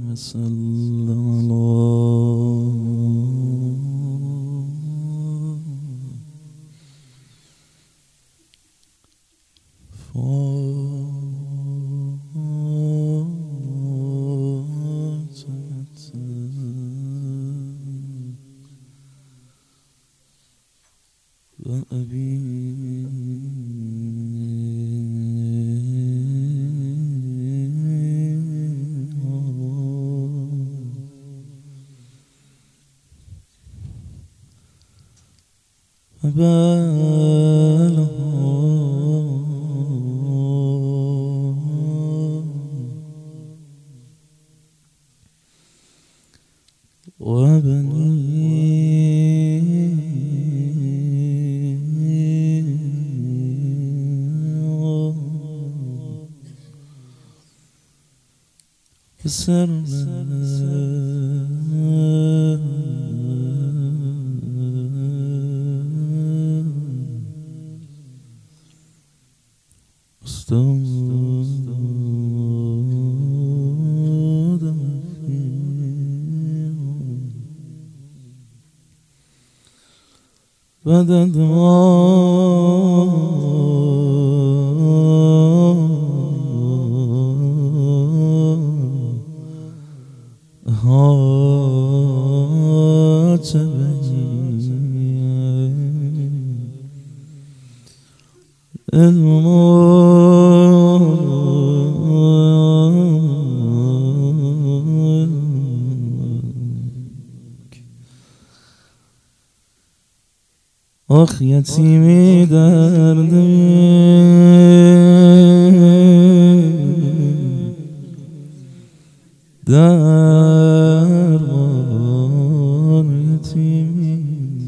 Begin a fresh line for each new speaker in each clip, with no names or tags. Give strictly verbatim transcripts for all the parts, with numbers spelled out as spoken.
صل على وأبي وباله وبني سرنا استودع بدد هات آخ یتیمی دردی درمان یتیمی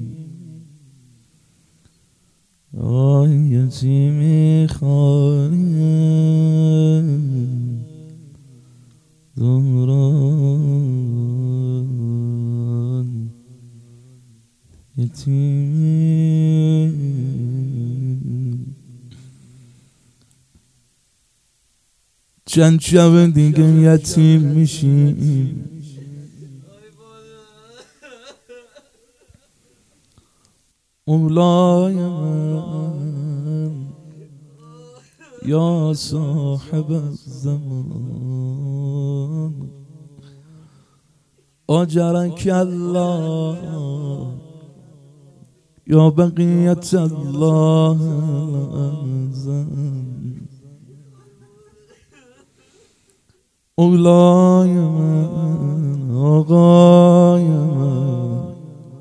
آی یتیمی خالیه دوران یتیمی چند شب دیگه یتیم میشیم مولای من یا صاحب الزمان اجرک الله یا بقیت الله الأعظم اولای من آقای من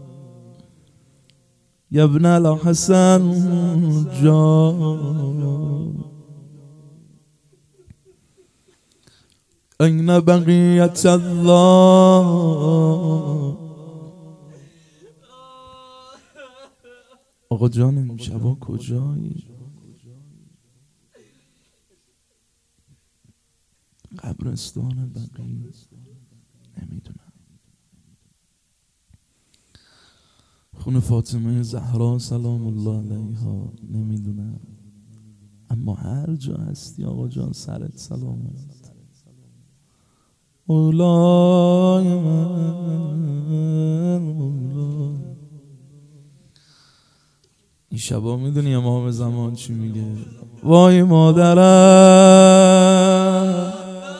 یا ابن الحسن جان این بقیت الله آقا جان این شبا کجایی؟ قبرستان بقیه نمیدونم، خون فاطمه زهرا سلام الله علیها نمیدونم، اما هر جا هستی آقا جان سرت سلامت. اولای من اولای. این شبا میدونی امام زمان چی میگه؟ وای مادرم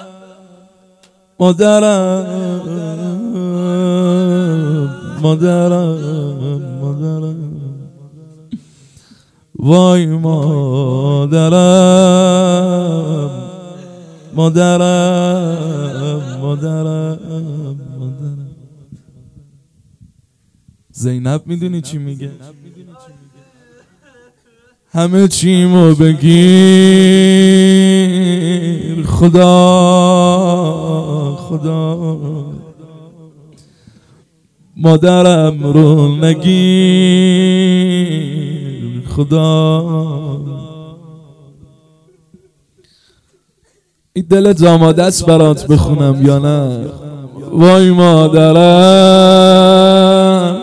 مادرم مادرم مادرم وای مادرم مادرم مادرم مادرم. زینب میدونی چی میگه؟ همه چیمو بگیر خدا خدا، مادرم رو نگیر خدا. این دلت آماده است برات بخونم یا نه؟ وای مادرم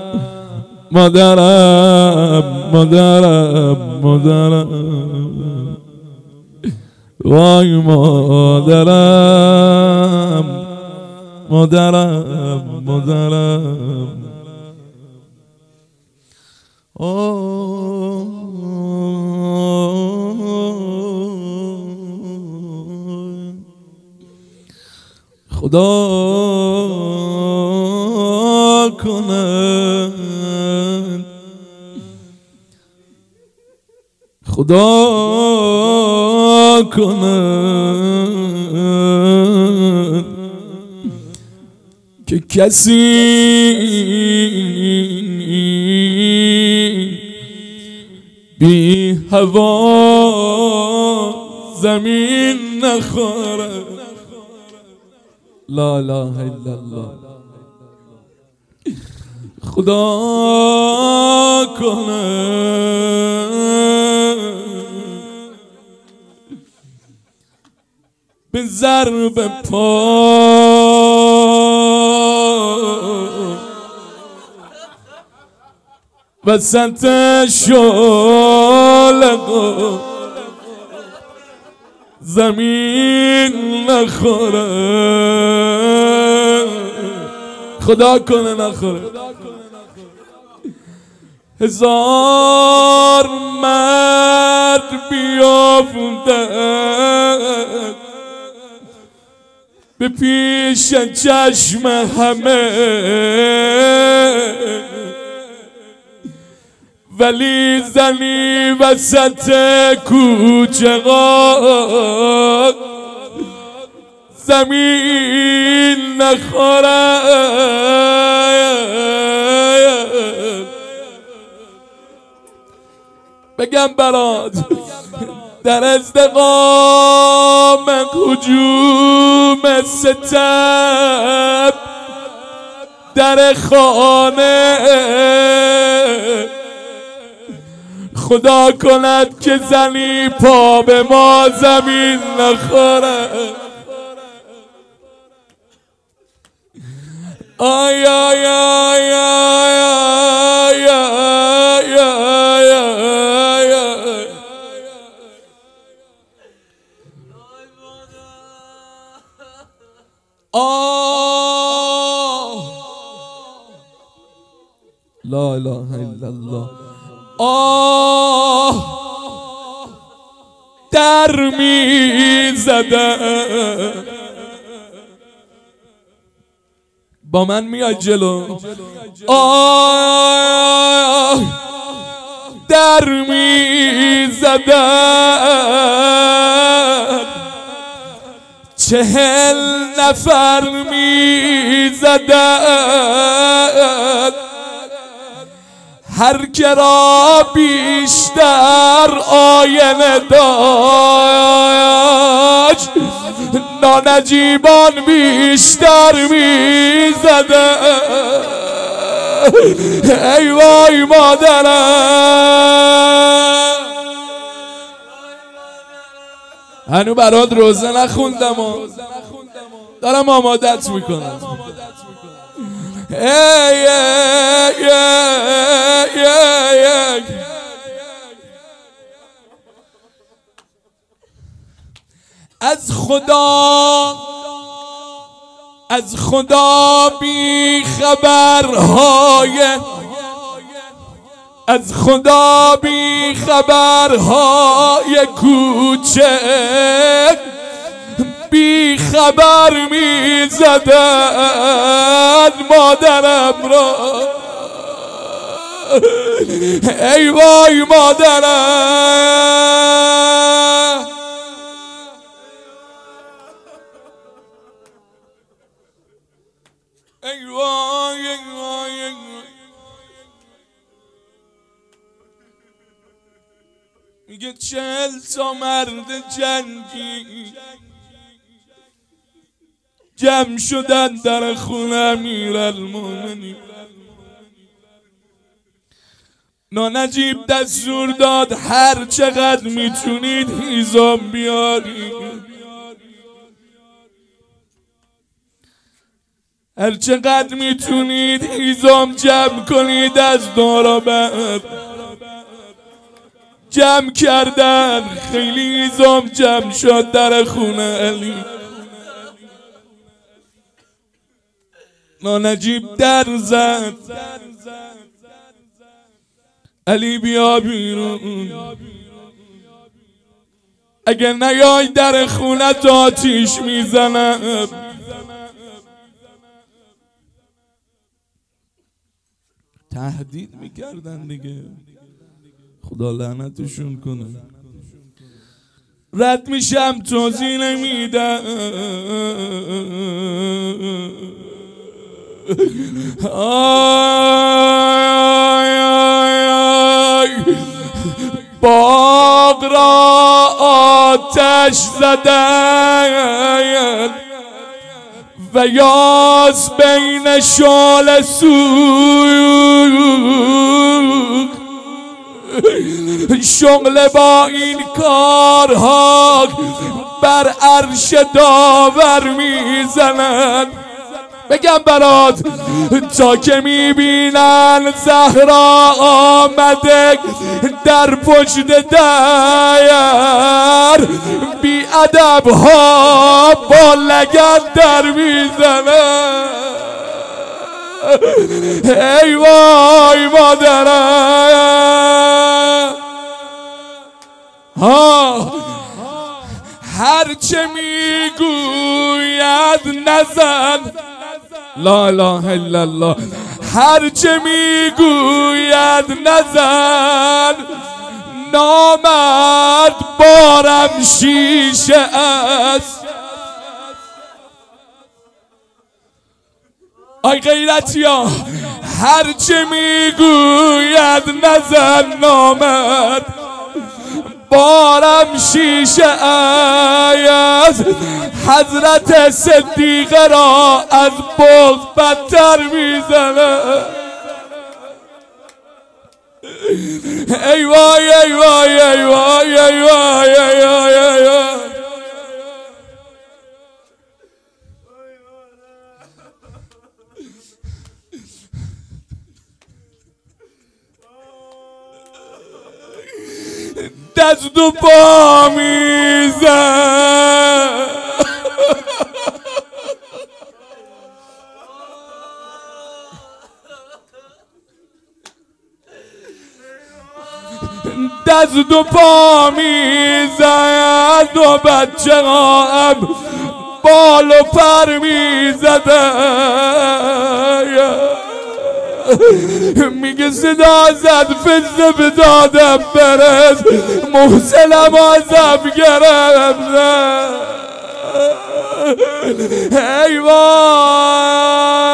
مادرم مادرم مادرم وای مادرم مادرم مادرم آه خدا کند خدا کند که کسی بی هوا زمین نخوره. لا اله الا الله. خدا کنه به ضرب پا وسط شلق زمین نخوره. خدا کنه نخوره. هزار مرد بیافتند به پیش چشم همه، ولی زنی وسط کوچه ها زمین نخورد. بگم برات در ازدقام هجوم ستم در خانه، خدا کند که زنی پا به ما زمین نخوره. آی آی آی آی آی آی آی آی آی. آه لا اله الا الله. آه در می زده. با من میاد جلو. آه در می زده. چهل نفر می زده. هر که را بیشتر آینه داشت نانجیبان بیشتر میزده. ای وای مادرم، هنو برات روزه نخوندم و دارم آمادت میکنم. ای ای ای ای ای. از خدا از خدا بی خبرهای از خدا بی خبرهای کوچه بی خبر می زدن مادرم را. ای وای مادرم، ای وای ای وای ای وای. میگه چهل تا مرد جنگی جمع شدن در خونه امیرالمومنین. نانجیب دستور داد هر چقدر میتونید هیزم بیارید، هر چقدر میتونید هیزم جمع کنید. از دور و بر جمع کردن، خیلی هیزم جمع شد در خونه علی. نجیب در زد علی بیا بیرون، اگه نیای در خونت آتیش میزنم. تهدید میکردن دیگه، خدا لعنتشون کنه. رد میشم توضیح نمیدم، باغ را آتش زدن و یاس بین شعله سوخت، شغل با این کارها بر عرش داور میزنن. بگم برات تا که میبینن زهرا آمده در پشت در، بی ادب ها با لگد در میزنن. ای وای مادرم، ها هرچه میگوید نزن، لا اله الا الله، هرچه میگوید نزن، نامرد بارم شیشه است. آی غیرتی ها، هرچه میگوید نزن، نامرد بارم شیشه است. حضرت صدیقه را از بغض بدتر میزنه. ای وای ای وای ای وای ای وای ای وای ای وای. دست و پا میزن، دست و پا میزن و بچه ها هم بال و پر میزدن. میگه صدا زد فزه به دادم برس، محسنم عذاب گرفت. ای وای